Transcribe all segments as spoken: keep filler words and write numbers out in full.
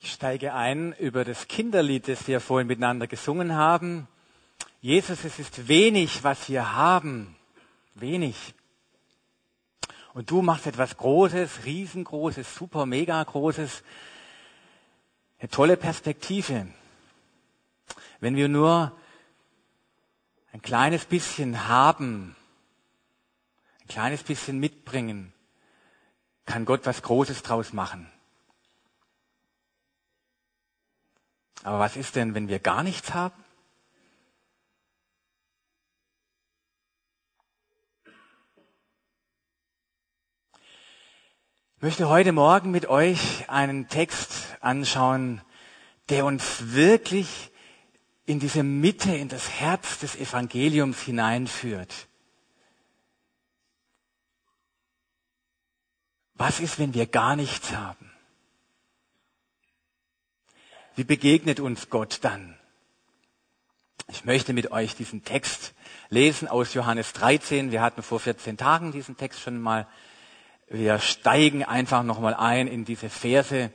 Ich steige ein über das Kinderlied, das wir vorhin miteinander gesungen haben. Jesus, es ist wenig, was wir haben. Wenig. Und du machst etwas Großes, riesengroßes, super, mega Großes. Eine tolle Perspektive. Wenn wir nur ein kleines bisschen haben, ein kleines bisschen mitbringen, kann Gott was Großes draus machen. Aber was ist denn, wenn wir gar nichts haben? Ich möchte heute Morgen mit euch einen Text anschauen, der uns wirklich in diese Mitte, in das Herz des Evangeliums hineinführt. Was ist, wenn wir gar nichts haben? Wie begegnet uns Gott dann? Ich möchte mit euch diesen Text lesen aus Johannes dreizehn. Wir hatten vor vierzehn Tagen diesen Text schon mal. Wir steigen einfach nochmal ein in diese Verse.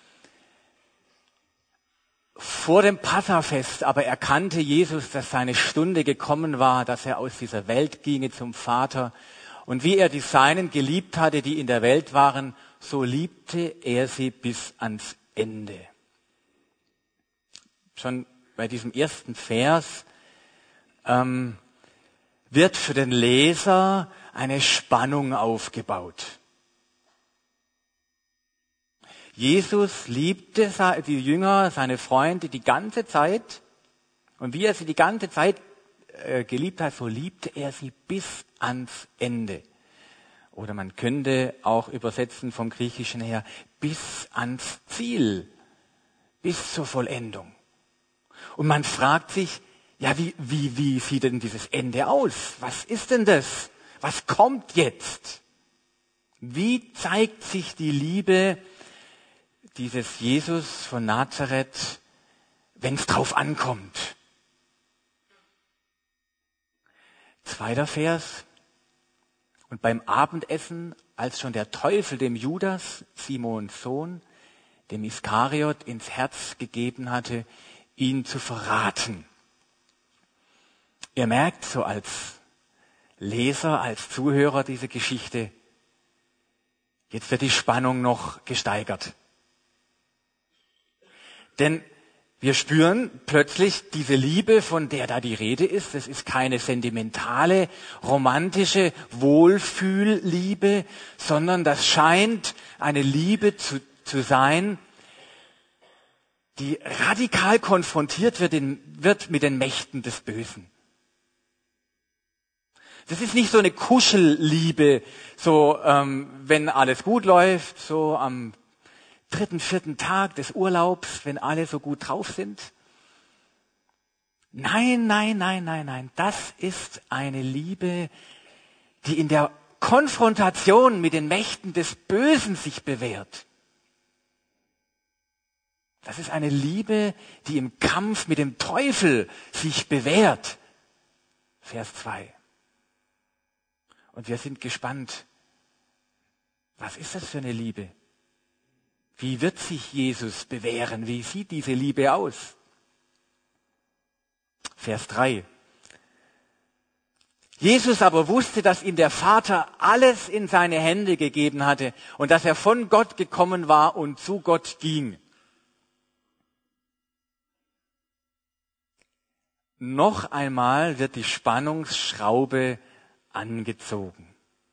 Vor dem Passafest aber erkannte Jesus, dass seine Stunde gekommen war, dass er aus dieser Welt ginge zum Vater. Und wie er die Seinen geliebt hatte, die in der Welt waren, so liebte er sie bis ans Ende. Schon bei diesem ersten Vers ähm, wird für den Leser eine Spannung aufgebaut. Jesus liebte die Jünger, seine Freunde die ganze Zeit. Und wie er sie die ganze Zeit äh, geliebt hat, so liebte er sie bis ans Ende. Oder man könnte auch übersetzen vom Griechischen her, bis ans Ziel, bis zur Vollendung. Und man fragt sich, ja, wie, wie, wie sieht denn dieses Ende aus? Was ist denn das? Was kommt jetzt? Wie zeigt sich die Liebe dieses Jesus von Nazareth, wenn es drauf ankommt? Zweiter Vers. Und beim Abendessen, als schon der Teufel dem Judas, Simons Sohn, dem Iskariot, ins Herz gegeben hatte, ihn zu verraten. Ihr merkt so als Leser, als Zuhörer diese Geschichte, jetzt wird die Spannung noch gesteigert. Denn wir spüren plötzlich diese Liebe, von der da die Rede ist. Das ist keine sentimentale, romantische Wohlfühlliebe, sondern das scheint eine Liebe zu, zu sein, die radikal konfrontiert wird, in, wird mit den Mächten des Bösen. Das ist nicht so eine Kuschelliebe, so ähm, wenn alles gut läuft, so am dritten, vierten Tag des Urlaubs, wenn alle so gut drauf sind. Nein, nein, nein, nein, nein. Das ist eine Liebe, die in der Konfrontation mit den Mächten des Bösen sich bewährt. Das ist eine Liebe, die im Kampf mit dem Teufel sich bewährt. Vers zwei. Und wir sind gespannt. Was ist das für eine Liebe? Wie wird sich Jesus bewähren? Wie sieht diese Liebe aus? Vers drei. Jesus aber wusste, dass ihm der Vater alles in seine Hände gegeben hatte und dass er von Gott gekommen war und zu Gott ging. Noch einmal wird die Spannungsschraube angezogen.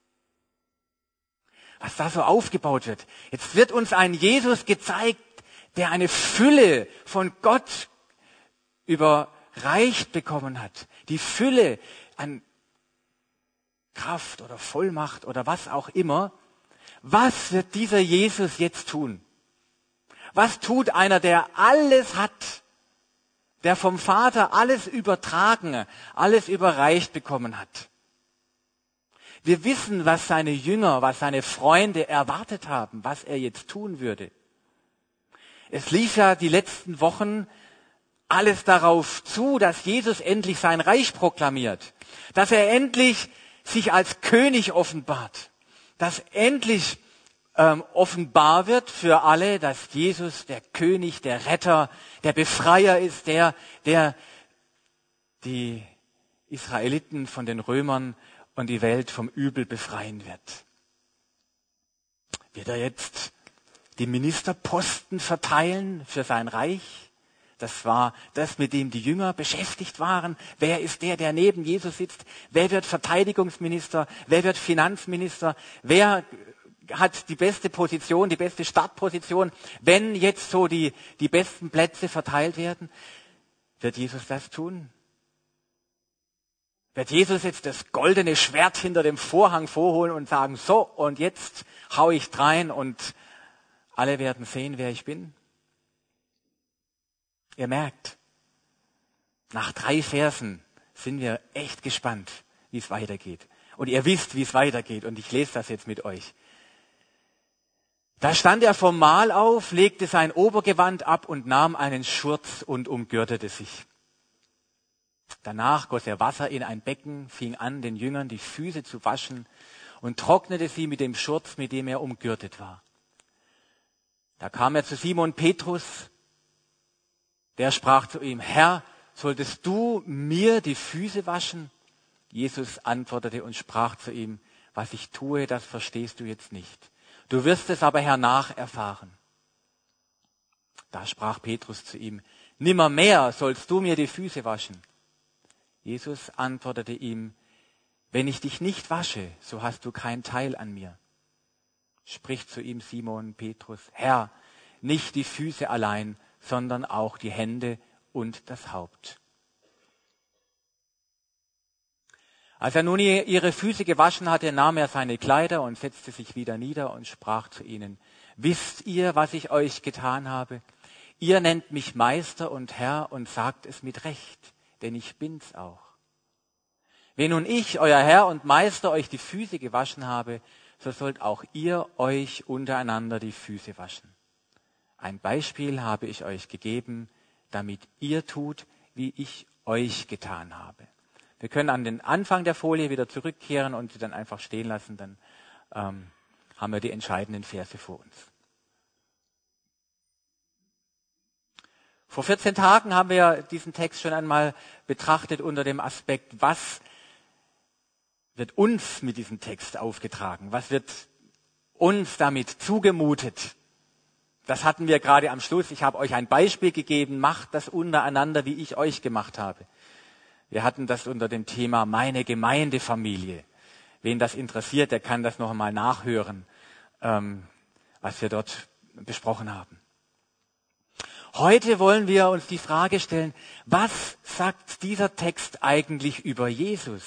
Was da so aufgebaut wird. Jetzt wird uns ein Jesus gezeigt, der eine Fülle von Gott überreicht bekommen hat. Die Fülle an Kraft oder Vollmacht oder was auch immer. Was wird dieser Jesus jetzt tun? Was tut einer, der alles hat? Der vom Vater alles übertragen, alles überreicht bekommen hat. Wir wissen, was seine Jünger, was seine Freunde erwartet haben, was er jetzt tun würde. Es lief ja die letzten Wochen alles darauf zu, dass Jesus endlich sein Reich proklamiert, dass er endlich sich als König offenbart, dass endlich ähm, offenbar wird für alle, dass Jesus der König, der Retter, der Befreier ist, der, der die Israeliten von den Römern und die Welt vom Übel befreien wird. Wird er jetzt die Ministerposten verteilen für sein Reich? Das war das, mit dem die Jünger beschäftigt waren. Wer ist der, der neben Jesus sitzt? Wer wird Verteidigungsminister? Wer wird Finanzminister? Wer hat die beste Position, die beste Startposition, wenn jetzt so die, die besten Plätze verteilt werden? Wird Jesus das tun? Wird Jesus jetzt das goldene Schwert hinter dem Vorhang vorholen und sagen, so, und jetzt hau ich drein und alle werden sehen, wer ich bin? Ihr merkt, nach drei Versen sind wir echt gespannt, wie es weitergeht. Und ihr wisst, wie es weitergeht, und ich lese das jetzt mit euch. Da stand er vom Mahl auf, legte sein Obergewand ab und nahm einen Schurz und umgürtete sich. Danach goss er Wasser in ein Becken, fing an, den Jüngern die Füße zu waschen und trocknete sie mit dem Schurz, mit dem er umgürtet war. Da kam er zu Simon Petrus, der sprach zu ihm, Herr, solltest du mir die Füße waschen? Jesus antwortete und sprach zu ihm, was ich tue, das verstehst du jetzt nicht. Du wirst es aber hernach erfahren. Da sprach Petrus zu ihm, nimmermehr sollst du mir die Füße waschen. Jesus antwortete ihm, wenn ich dich nicht wasche, so hast du keinen Teil an mir. Spricht zu ihm Simon Petrus, Herr, nicht die Füße allein, sondern auch die Hände und das Haupt. Als er nun ihre Füße gewaschen hatte, nahm er seine Kleider und setzte sich wieder nieder und sprach zu ihnen, wisst ihr, was ich euch getan habe? Ihr nennt mich Meister und Herr und sagt es mit Recht, denn ich bin's auch. Wenn nun ich, euer Herr und Meister, euch die Füße gewaschen habe, so sollt auch ihr euch untereinander die Füße waschen. Ein Beispiel habe ich euch gegeben, damit ihr tut, wie ich euch getan habe. Wir können an den Anfang der Folie wieder zurückkehren und sie dann einfach stehen lassen, dann ähm, haben wir die entscheidenden Verse vor uns. Vor vierzehn Tagen haben wir diesen Text schon einmal betrachtet unter dem Aspekt, was wird uns mit diesem Text aufgetragen? Was wird uns damit zugemutet? Das hatten wir gerade am Schluss. Ich habe euch ein Beispiel gegeben, macht das untereinander, wie ich euch gemacht habe. Wir hatten das unter dem Thema meine Gemeindefamilie. Wen das interessiert, der kann das noch einmal nachhören, ähm, was wir dort besprochen haben. Heute wollen wir uns die Frage stellen, was sagt dieser Text eigentlich über Jesus?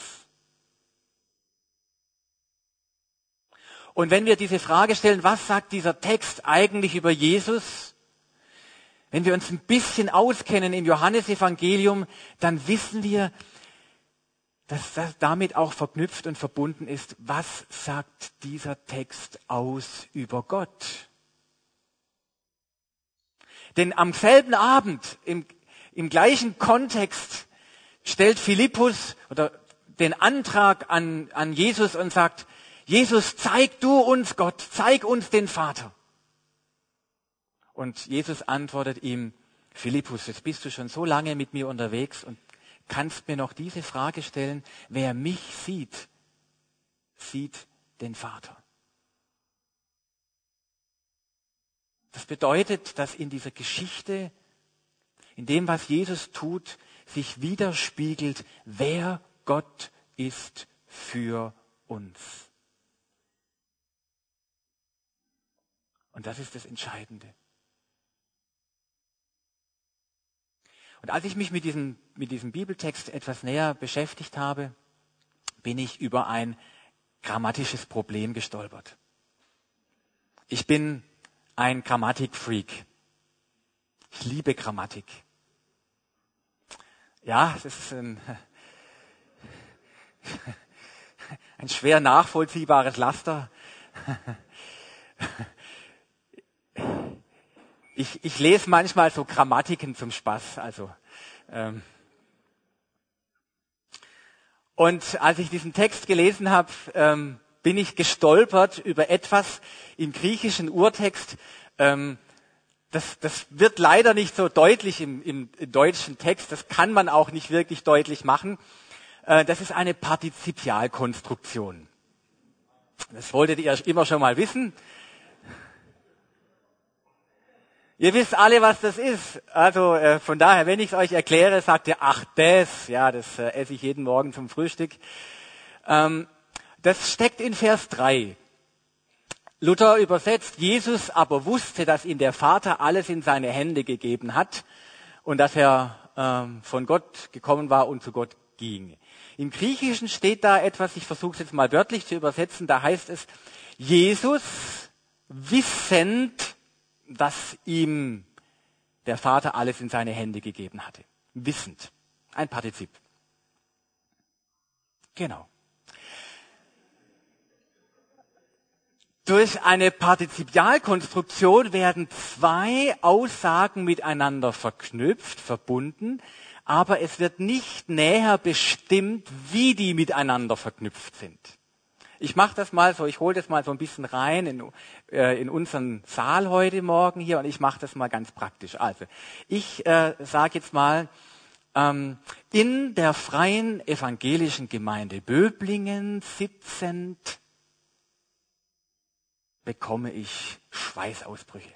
Und wenn wir diese Frage stellen, was sagt dieser Text eigentlich über Jesus? Wenn wir uns ein bisschen auskennen im Johannesevangelium, dann wissen wir, dass das damit auch verknüpft und verbunden ist. Was sagt dieser Text aus über Gott? Denn am selben Abend, im, im gleichen Kontext, stellt Philippus oder den Antrag an, an Jesus und sagt, Jesus, zeig du uns Gott, zeig uns den Vater. Und Jesus antwortet ihm, Philippus, jetzt bist du schon so lange mit mir unterwegs und kannst mir noch diese Frage stellen, wer mich sieht, sieht den Vater. Das bedeutet, dass in dieser Geschichte, in dem, was Jesus tut, sich widerspiegelt, wer Gott ist für uns. Und das ist das Entscheidende. Und als ich mich mit diesem, mit diesem Bibeltext etwas näher beschäftigt habe, bin ich über ein grammatisches Problem gestolpert. Ich bin ein Grammatikfreak. Ich liebe Grammatik. Ja, es ist ein, ein schwer nachvollziehbares Laster. Ich, ich lese manchmal so Grammatiken zum Spaß. Also, ähm. Und als ich diesen Text gelesen habe, ähm, bin ich gestolpert über etwas im griechischen Urtext. Ähm, das, das wird leider nicht so deutlich im, im, im deutschen Text. Das kann man auch nicht wirklich deutlich machen. Äh, das ist eine Partizipialkonstruktion. Das wolltet ihr immer schon mal wissen. Ihr wisst alle, was das ist. Also äh, von daher, wenn ich es euch erkläre, sagt ihr, ach das, ja, das äh, esse ich jeden Morgen zum Frühstück. Ähm, das steckt in Vers drei. Luther übersetzt, Jesus aber wusste, dass ihm der Vater alles in seine Hände gegeben hat und dass er ähm, von Gott gekommen war und zu Gott ging. Im Griechischen steht da etwas, ich versuche es jetzt mal wörtlich zu übersetzen, da heißt es, Jesus wissend, dass ihm der Vater alles in seine Hände gegeben hatte. Wissend. Ein Partizip. Genau. Durch eine Partizipialkonstruktion werden zwei Aussagen miteinander verknüpft, verbunden, aber es wird nicht näher bestimmt, wie die miteinander verknüpft sind. Ich mache das mal so, ich hole das mal so ein bisschen rein in, äh, in unseren Saal heute Morgen hier und ich mache das mal ganz praktisch. Also, ich äh, sage jetzt mal, ähm, in der Freien Evangelischen Gemeinde Böblingen sitzend bekomme ich Schweißausbrüche.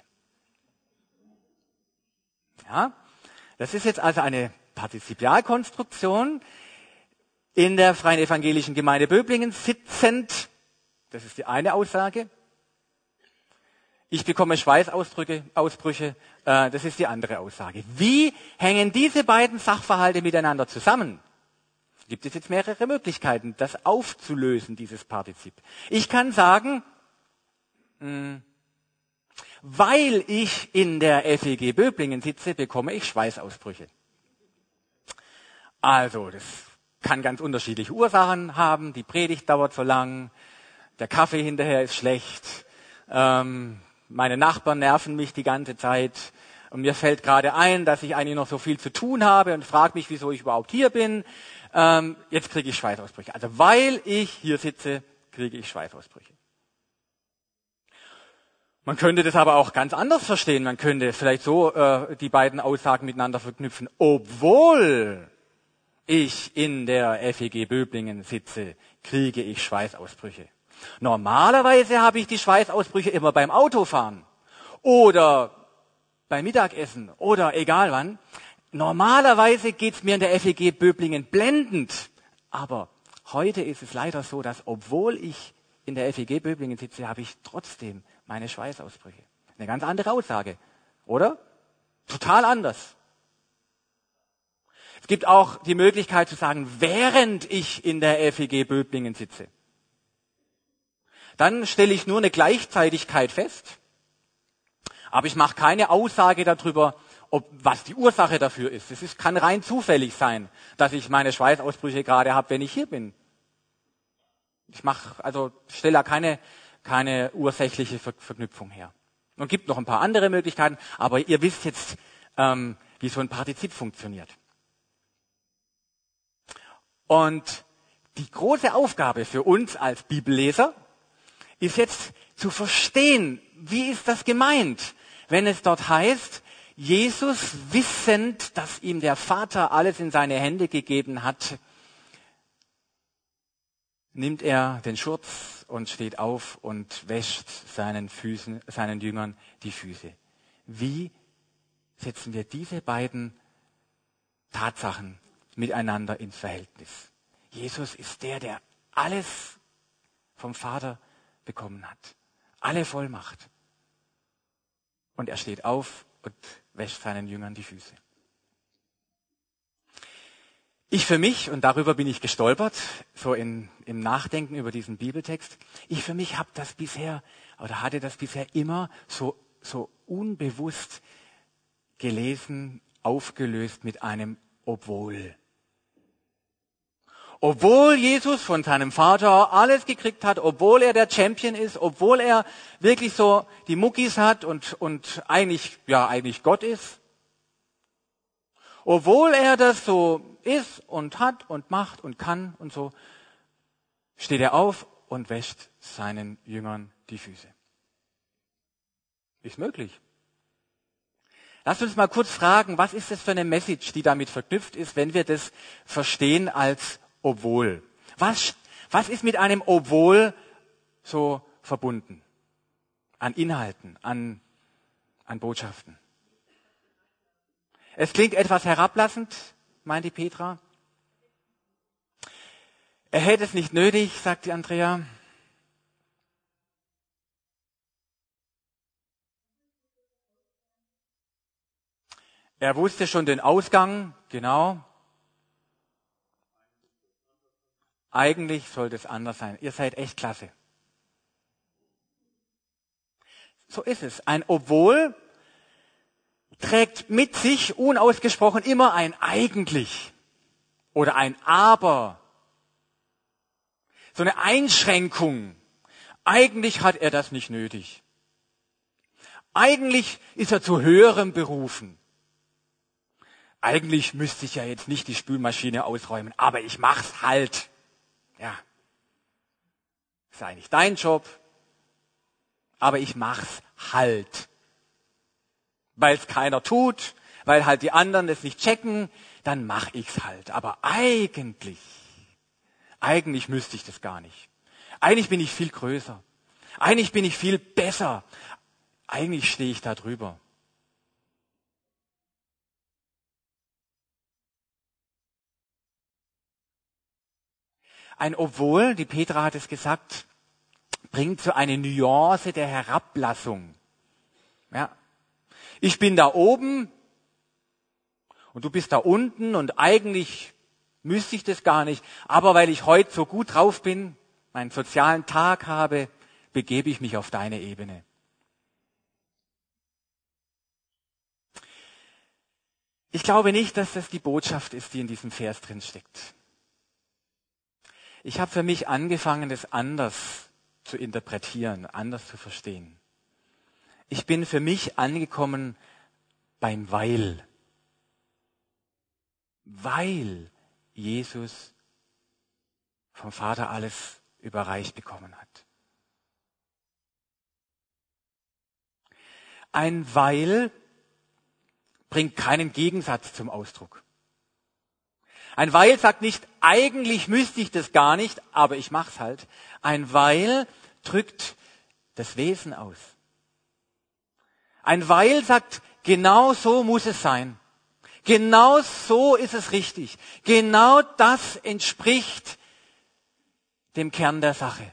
Ja, das ist jetzt also eine Partizipialkonstruktion. In der Freien Evangelischen Gemeinde Böblingen sitzend, das ist die eine Aussage. Ich bekomme Schweißausbrüche, Ausbrüche, äh, das ist die andere Aussage. Wie hängen diese beiden Sachverhalte miteinander zusammen? Gibt es jetzt mehrere Möglichkeiten, das aufzulösen, dieses Partizip. Ich kann sagen, mh, weil ich in der F E G Böblingen sitze, bekomme ich Schweißausbrüche. Also, das kann ganz unterschiedliche Ursachen haben. Die Predigt dauert so lang, der Kaffee hinterher ist schlecht, ähm, meine Nachbarn nerven mich die ganze Zeit und mir fällt gerade ein, dass ich eigentlich noch so viel zu tun habe und frage mich, wieso ich überhaupt hier bin. Ähm, jetzt kriege ich Schweißausbrüche. Also weil ich hier sitze, kriege ich Schweißausbrüche. Man könnte das aber auch ganz anders verstehen. Man könnte vielleicht so äh, die beiden Aussagen miteinander verknüpfen, obwohl ich in der F E G Böblingen sitze, kriege ich Schweißausbrüche. Normalerweise habe ich die Schweißausbrüche immer beim Autofahren oder beim Mittagessen oder egal wann. Normalerweise geht's mir in der F E G Böblingen blendend. Aber heute ist es leider so, dass obwohl ich in der F E G Böblingen sitze, habe ich trotzdem meine Schweißausbrüche. Eine ganz andere Aussage, oder? Total anders. Es gibt auch die Möglichkeit zu sagen, während ich in der F E G Böblingen sitze. Dann stelle ich nur eine Gleichzeitigkeit fest, aber ich mache keine Aussage darüber, ob, was die Ursache dafür ist. Es ist, kann rein zufällig sein, dass ich meine Schweißausbrüche gerade habe, wenn ich hier bin. Ich mache, also stelle da keine, keine ursächliche Ver- Verknüpfung her. Und gibt noch ein paar andere Möglichkeiten, aber ihr wisst jetzt, ähm, wie so ein Partizip funktioniert. Und die große Aufgabe für uns als Bibelleser ist jetzt zu verstehen, wie ist das gemeint, wenn es dort heißt, Jesus wissend, dass ihm der Vater alles in seine Hände gegeben hat, nimmt er den Schurz und steht auf und wäscht seinen Füßen, seinen Jüngern die Füße. Wie setzen wir diese beiden Tatsachen miteinander ins Verhältnis? Jesus ist der, der alles vom Vater bekommen hat. Alle Vollmacht. Und er steht auf und wäscht seinen Jüngern die Füße. Ich für mich, und darüber bin ich gestolpert, so in, im Nachdenken über diesen Bibeltext, ich für mich habe das bisher, oder hatte das bisher immer so, so unbewusst gelesen, aufgelöst mit einem Obwohl. Obwohl Jesus von seinem Vater alles gekriegt hat, obwohl er der Champion ist, obwohl er wirklich so die Muckis hat und, und eigentlich, ja, eigentlich Gott ist. Obwohl er das so ist und hat und macht und kann und so, steht er auf und wäscht seinen Jüngern die Füße. Ist möglich. Lasst uns mal kurz fragen, was ist das für eine Message, die damit verknüpft ist, wenn wir das verstehen als obwohl? Was, was ist mit einem obwohl so verbunden? An Inhalten, an, an Botschaften. Es klingt etwas herablassend, meint die Petra. Er hätte es nicht nötig, sagt die Andrea. Er wusste schon den Ausgang, genau. Eigentlich sollte es anders sein. Ihr seid echt klasse. So ist es. Ein Obwohl trägt mit sich unausgesprochen immer ein eigentlich oder ein aber. So eine Einschränkung. Eigentlich hat er das nicht nötig. Eigentlich ist er zu höherem berufen. Eigentlich müsste ich ja jetzt nicht die Spülmaschine ausräumen, aber ich mach's halt. Ja. Ist eigentlich dein Job, aber ich mach's halt. Weil es keiner tut, weil halt die anderen das nicht checken, dann mach ich's halt. Aber eigentlich, eigentlich müsste ich das gar nicht. Eigentlich bin ich viel größer. Eigentlich bin ich viel besser. Eigentlich stehe ich da drüber. Ein Obwohl, die Petra hat es gesagt, bringt so eine Nuance der Herablassung. Ja. Ich bin da oben und du bist da unten und eigentlich müsste ich das gar nicht, aber weil ich heute so gut drauf bin, meinen sozialen Tag habe, begebe ich mich auf deine Ebene. Ich glaube nicht, dass das die Botschaft ist, die in diesem Vers drin steckt. Ich habe für mich angefangen, das anders zu interpretieren, anders zu verstehen. Ich bin für mich angekommen beim Weil. Weil Jesus vom Vater alles überreicht bekommen hat. Ein Weil bringt keinen Gegensatz zum Ausdruck. Ein Weil sagt nicht, eigentlich müsste ich das gar nicht, aber ich mach's halt. Ein Weil drückt das Wesen aus. Ein Weil sagt, genau so muss es sein. Genau so ist es richtig. Genau das entspricht dem Kern der Sache.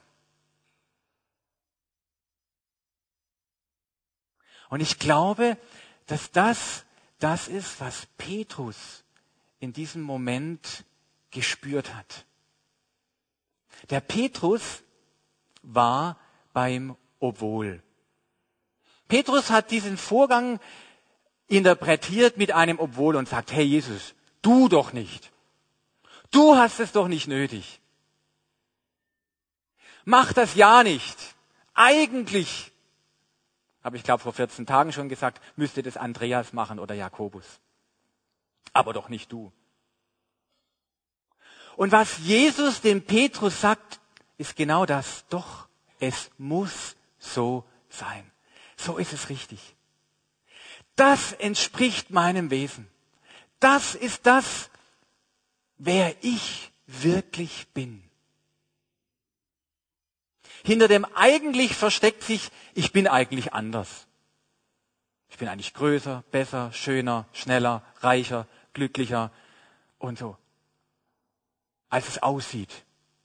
Und ich glaube, dass das das ist, was Petrus in diesem Moment gespürt hat. Der Petrus war beim Obwohl. Petrus hat diesen Vorgang interpretiert mit einem Obwohl und sagt, hey Jesus, du doch nicht. Du hast es doch nicht nötig. Mach das ja nicht. Eigentlich, habe ich glaube vor vierzehn Tagen schon gesagt, müsste das Andreas machen oder Jakobus. Aber doch nicht du. Und was Jesus dem Petrus sagt, ist genau das. Doch, es muss so sein. So ist es richtig. Das entspricht meinem Wesen. Das ist das, wer ich wirklich bin. Hinter dem eigentlich versteckt sich, ich bin eigentlich anders. Ich bin eigentlich größer, besser, schöner, schneller, reicher, glücklicher und so, als es aussieht.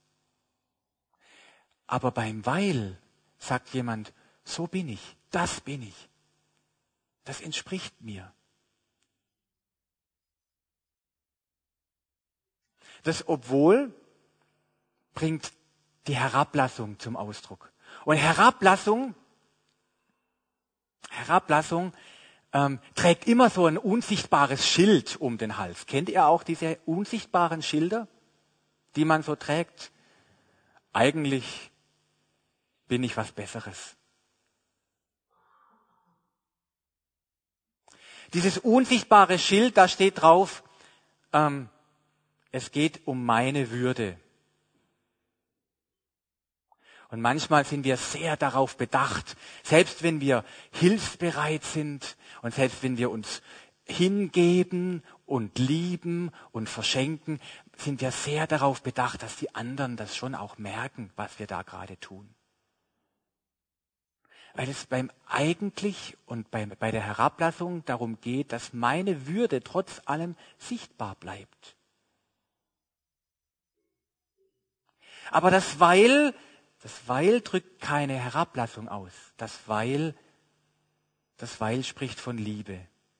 Aber beim Weil sagt jemand, so bin ich, das bin ich. Das entspricht mir. Das Obwohl bringt die Herablassung zum Ausdruck. Und Herablassung, Herablassung ähm, trägt immer so ein unsichtbares Schild um den Hals. Kennt ihr auch diese unsichtbaren Schilder, die man so trägt? Eigentlich bin ich was Besseres. Dieses unsichtbare Schild, da steht drauf, ähm, es geht um meine Würde. Und manchmal sind wir sehr darauf bedacht, selbst wenn wir hilfsbereit sind und selbst wenn wir uns hingeben und lieben und verschenken, sind wir sehr darauf bedacht, dass die anderen das schon auch merken, was wir da gerade tun. Weil es beim eigentlich und bei, bei der Herablassung darum geht, dass meine Würde trotz allem sichtbar bleibt. Aber das Weil, das Weil drückt keine Herablassung aus. Das Weil, das Weil spricht von Liebe.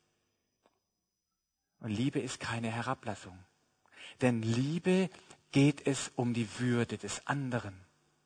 Und Liebe ist keine Herablassung. Denn Liebe geht es um die Würde des anderen.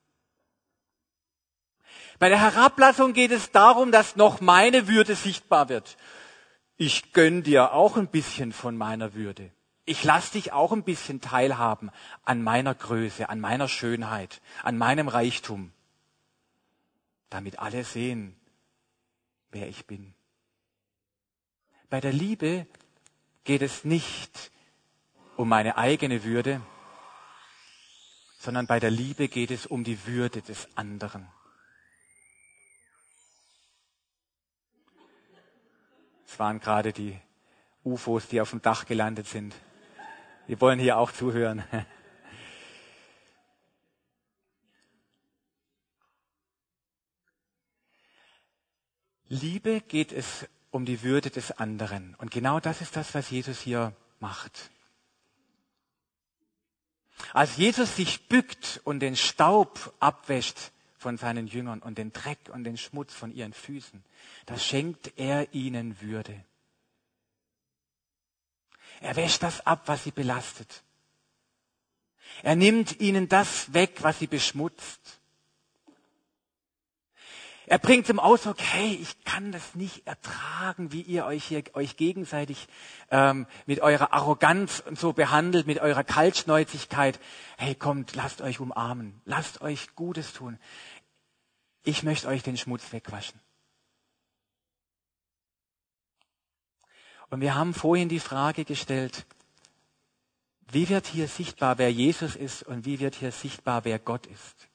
Bei der Herablassung geht es darum, dass noch meine Würde sichtbar wird. Ich gönn dir auch ein bisschen von meiner Würde. Ich lass dich auch ein bisschen teilhaben an meiner Größe, an meiner Schönheit, an meinem Reichtum. Damit alle sehen, wer ich bin. Bei der Liebe geht es nicht um meine eigene Würde, sondern bei der Liebe geht es um die Würde des anderen. Es waren gerade die U F Os, die auf dem Dach gelandet sind. Die wollen hier auch zuhören. Liebe geht es um die Würde des anderen. Und genau das ist das, was Jesus hier macht. Als Jesus sich bückt und den Staub abwäscht von seinen Jüngern und den Dreck und den Schmutz von ihren Füßen, da schenkt er ihnen Würde. Er wäscht das ab, was sie belastet. Er nimmt ihnen das weg, was sie beschmutzt. Er bringt zum Ausdruck, hey, ich kann das nicht ertragen, wie ihr euch hier euch gegenseitig ähm, mit eurer Arroganz und so behandelt, mit eurer Kaltschnäuzigkeit. Hey, kommt, lasst euch umarmen, lasst euch Gutes tun. Ich möchte euch den Schmutz wegwaschen. Und wir haben vorhin die Frage gestellt, wie wird hier sichtbar, wer Jesus ist und wie wird hier sichtbar, wer Gott ist?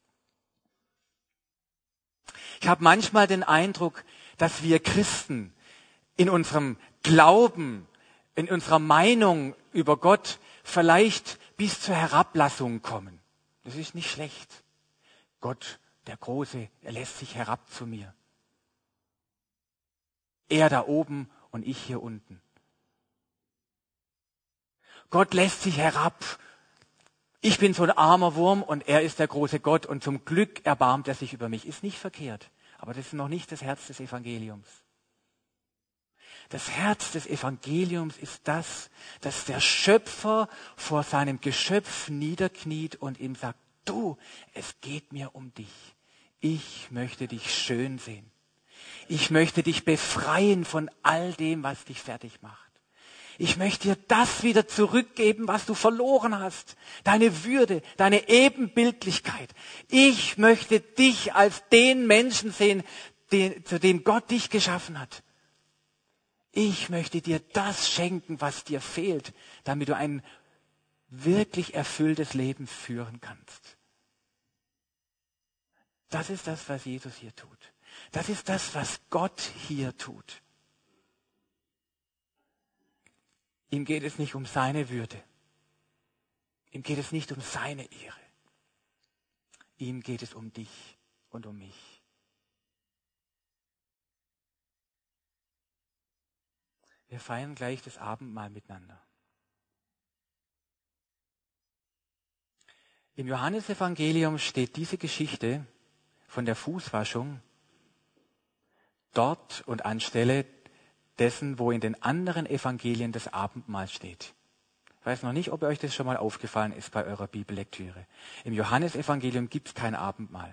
Ich habe manchmal den Eindruck, dass wir Christen in unserem Glauben, in unserer Meinung über Gott vielleicht bis zur Herablassung kommen. Das ist nicht schlecht. Gott, der Große, er lässt sich herab zu mir. Er da oben und ich hier unten. Gott lässt sich herab. Ich bin so ein armer Wurm und er ist der große Gott und zum Glück erbarmt er sich über mich. Ist nicht verkehrt, aber das ist noch nicht das Herz des Evangeliums. Das Herz des Evangeliums ist das, dass der Schöpfer vor seinem Geschöpf niederkniet und ihm sagt, du, es geht mir um dich. Ich möchte dich schön sehen. Ich möchte dich befreien von all dem, was dich fertig macht. Ich möchte dir das wieder zurückgeben, was du verloren hast. Deine Würde, deine Ebenbildlichkeit. Ich möchte dich als den Menschen sehen, den, zu dem Gott dich geschaffen hat. Ich möchte dir das schenken, was dir fehlt, damit du ein wirklich erfülltes Leben führen kannst. Das ist das, was Jesus hier tut. Das ist das, was Gott hier tut. Ihm geht es nicht um seine Würde. Ihm geht es nicht um seine Ehre. Ihm geht es um dich und um mich. Wir feiern gleich das Abendmahl miteinander. Im Johannesevangelium steht diese Geschichte von der Fußwaschung dort und anstelle dessen, wo in den anderen Evangelien das Abendmahl steht. Ich weiß noch nicht, ob euch das schon mal aufgefallen ist bei eurer Bibellektüre. Im Johannesevangelium gibt es kein Abendmahl.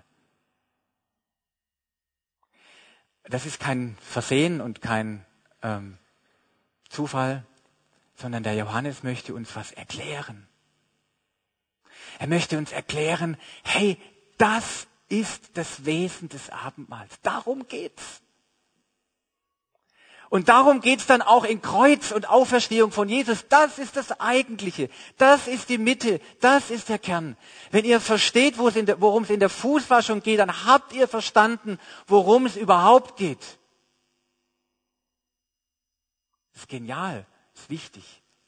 Das ist kein Versehen und kein ähm, Zufall, sondern der Johannes möchte uns was erklären. Er möchte uns erklären, hey, das ist das Wesen des Abendmahls. Darum geht's. Und darum geht's dann auch in Kreuz und Auferstehung von Jesus. Das ist das Eigentliche. Das ist die Mitte. Das ist der Kern. Wenn ihr versteht, worum es in der Fußwaschung geht, dann habt ihr verstanden, worum es überhaupt geht. Das ist genial. Das ist wichtig.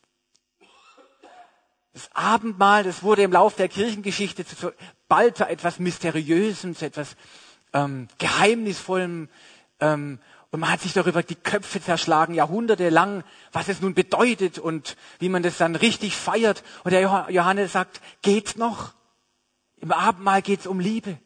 Das Abendmahl, das wurde im Laufe der Kirchengeschichte zu, bald zu etwas Mysteriösem, zu etwas ähm, Geheimnisvollem. Ähm, und man hat sich darüber die Köpfe zerschlagen, jahrhundertelang, was es nun bedeutet und wie man das dann richtig feiert. Und der Johannes sagt, geht's noch? Im Abendmahl geht's um Liebe.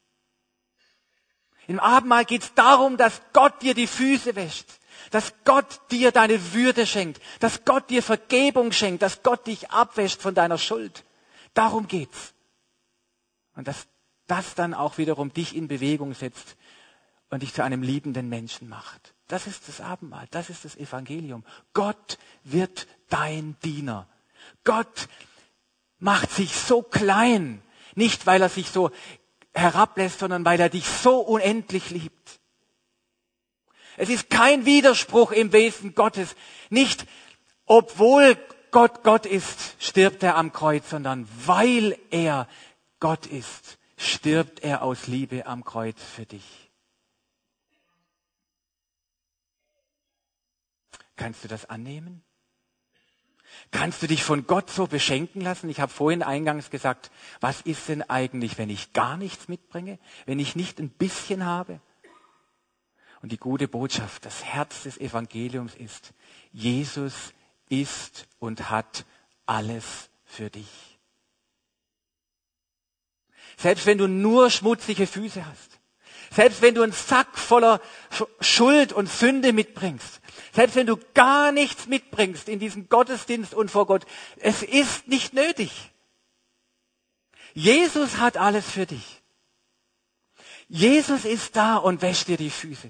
Im Abendmahl geht's darum, dass Gott dir die Füße wäscht. Dass Gott dir deine Würde schenkt, dass Gott dir Vergebung schenkt, dass Gott dich abwäscht von deiner Schuld. Darum geht's. Und dass das dann auch wiederum dich in Bewegung setzt und dich zu einem liebenden Menschen macht. Das ist das Abendmahl, das ist das Evangelium. Gott wird dein Diener. Gott macht sich so klein, nicht weil er sich so herablässt, sondern weil er dich so unendlich liebt. Es ist kein Widerspruch im Wesen Gottes. Nicht, obwohl Gott Gott ist, stirbt er am Kreuz, sondern weil er Gott ist, stirbt er aus Liebe am Kreuz für dich. Kannst du das annehmen? Kannst du dich von Gott so beschenken lassen? Ich habe vorhin eingangs gesagt, was ist denn eigentlich, wenn ich gar nichts mitbringe? Wenn ich nicht ein bisschen habe? Und die gute Botschaft, das Herz des Evangeliums ist, Jesus ist und hat alles für dich. Selbst wenn du nur schmutzige Füße hast, selbst wenn du einen Sack voller Schuld und Sünde mitbringst, selbst wenn du gar nichts mitbringst in diesen Gottesdienst und vor Gott, es ist nicht nötig. Jesus hat alles für dich. Jesus ist da und wäscht dir die Füße.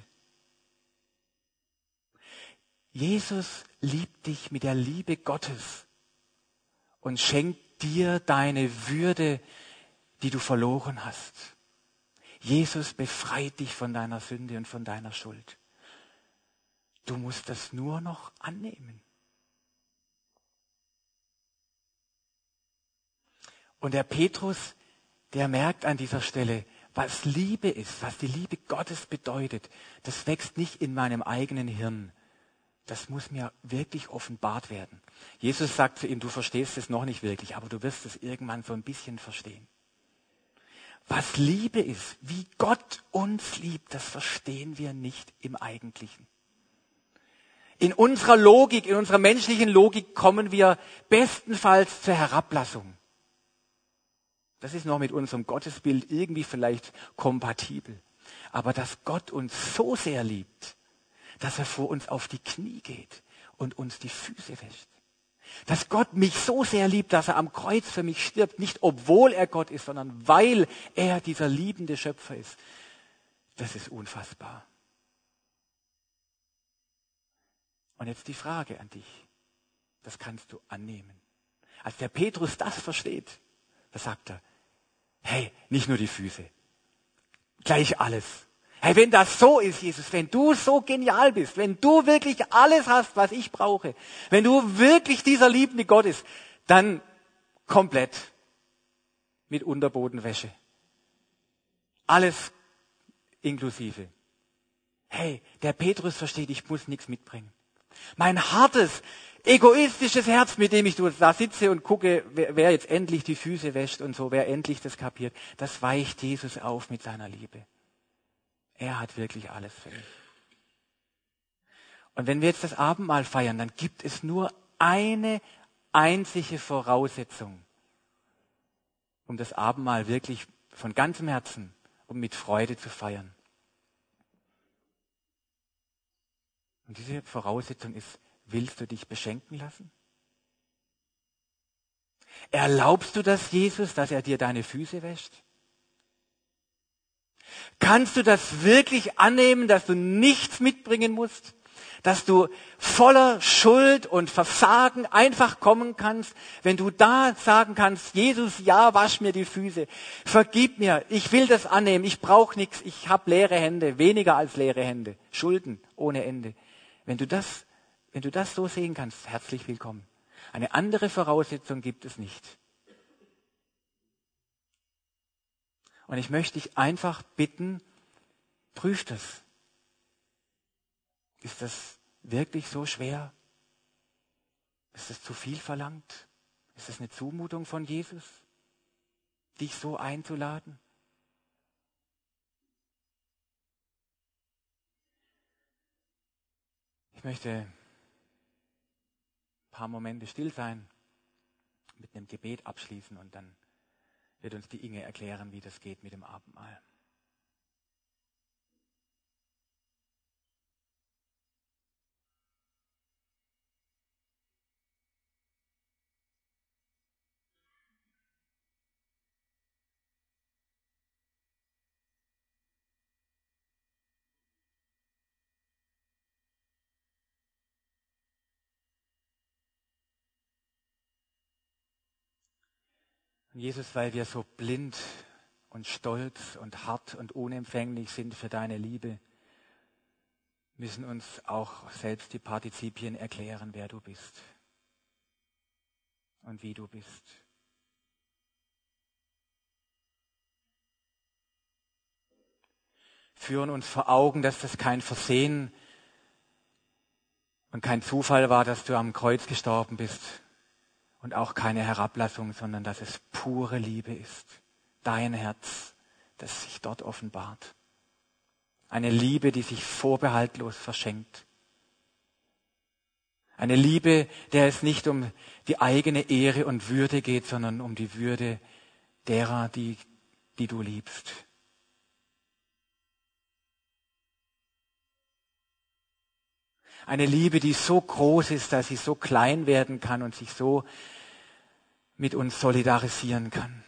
Jesus liebt dich mit der Liebe Gottes und schenkt dir deine Würde, die du verloren hast. Jesus befreit dich von deiner Sünde und von deiner Schuld. Du musst das nur noch annehmen. Und der Petrus, der merkt an dieser Stelle, was Liebe ist, was die Liebe Gottes bedeutet. Das wächst nicht in meinem eigenen Hirn. Das muss mir wirklich offenbart werden. Jesus sagt zu ihm, du verstehst es noch nicht wirklich, aber du wirst es irgendwann so ein bisschen verstehen. Was Liebe ist, wie Gott uns liebt, das verstehen wir nicht im Eigentlichen. In unserer Logik, in unserer menschlichen Logik kommen wir bestenfalls zur Herablassung. Das ist noch mit unserem Gottesbild irgendwie vielleicht kompatibel. Aber dass Gott uns so sehr liebt, dass er vor uns auf die Knie geht und uns die Füße wäscht. Dass Gott mich so sehr liebt, dass er am Kreuz für mich stirbt, nicht obwohl er Gott ist, sondern weil er dieser liebende Schöpfer ist. Das ist unfassbar. Und jetzt die Frage an dich. Das kannst du annehmen. Als der Petrus das versteht, da sagt er, hey, nicht nur die Füße, gleich alles. Hey, wenn das so ist, Jesus, wenn du so genial bist, wenn du wirklich alles hast, was ich brauche, wenn du wirklich dieser liebende Gott ist, dann komplett mit Unterbodenwäsche. Alles inklusive. Hey, der Petrus versteht, ich muss nichts mitbringen. Mein hartes, egoistisches Herz, mit dem ich da sitze und gucke, wer, wer jetzt endlich die Füße wäscht und so, wer endlich das kapiert, das weicht Jesus auf mit seiner Liebe. Er hat wirklich alles für mich. Und wenn wir jetzt das Abendmahl feiern, dann gibt es nur eine einzige Voraussetzung, um das Abendmahl wirklich von ganzem Herzen und mit Freude zu feiern. Und diese Voraussetzung ist, willst du dich beschenken lassen? Erlaubst du das Jesus, dass er dir deine Füße wäscht? Kannst du das wirklich annehmen, dass du nichts mitbringen musst? Dass du voller Schuld und Versagen einfach kommen kannst, wenn du da sagen kannst, Jesus, ja, wasch mir die Füße, vergib mir, ich will das annehmen, ich brauche nichts, ich habe leere Hände, weniger als leere Hände, Schulden ohne Ende. Wenn du das, wenn du das so sehen kannst, herzlich willkommen. Eine andere Voraussetzung gibt es nicht. Und ich möchte dich einfach bitten, prüf das. Ist das wirklich so schwer? Ist das zu viel verlangt? Ist das eine Zumutung von Jesus, dich so einzuladen? Ich möchte ein paar Momente still sein, mit einem Gebet abschließen und dann wird uns die Inge erklären, wie das geht mit dem Abendmahl. Und Jesus, weil wir so blind und stolz und hart und unempfänglich sind für deine Liebe, müssen uns auch selbst die Partizipien erklären, wer du bist und wie du bist. Führen uns vor Augen, dass das kein Versehen und kein Zufall war, dass du am Kreuz gestorben bist und auch keine Herablassung, sondern dass es pure Liebe ist. Dein Herz, das sich dort offenbart. Eine Liebe, die sich vorbehaltlos verschenkt. Eine Liebe, der es nicht um die eigene Ehre und Würde geht, sondern um die Würde derer, die, die du liebst. Eine Liebe, die so groß ist, dass sie so klein werden kann und sich so mit uns solidarisieren kann.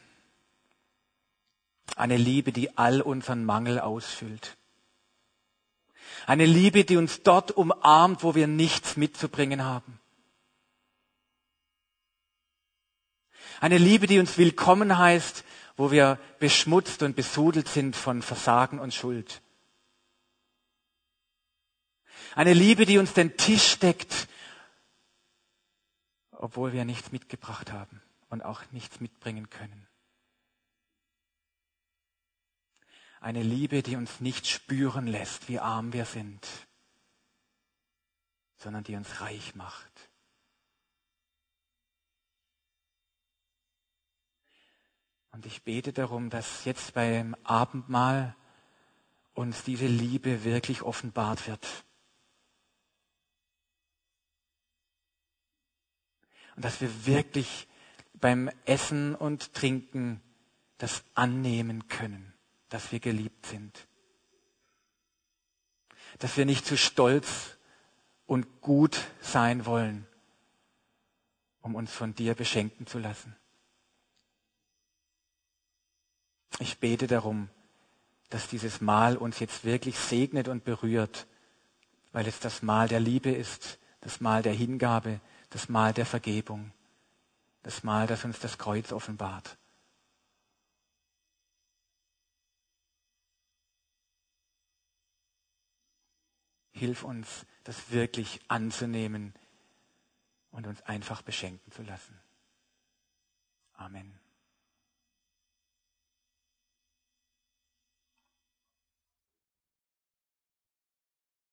Eine Liebe, die all unseren Mangel ausfüllt. Eine Liebe, die uns dort umarmt, wo wir nichts mitzubringen haben. Eine Liebe, die uns willkommen heißt, wo wir beschmutzt und besudelt sind von Versagen und Schuld. Eine Liebe, die uns den Tisch deckt, obwohl wir nichts mitgebracht haben und auch nichts mitbringen können. Eine Liebe, die uns nicht spüren lässt, wie arm wir sind, sondern die uns reich macht. Und ich bete darum, dass jetzt beim Abendmahl uns diese Liebe wirklich offenbart wird. Und dass wir wirklich beim Essen und Trinken das annehmen können, dass wir geliebt sind. Dass wir nicht zu stolz und gut sein wollen, um uns von dir beschenken zu lassen. Ich bete darum, dass dieses Mahl uns jetzt wirklich segnet und berührt, weil es das Mahl der Liebe ist, das Mahl der Hingabe, das Mahl der Vergebung, das Mahl, das uns das Kreuz offenbart. Hilf uns, das wirklich anzunehmen und uns einfach beschenken zu lassen. Amen.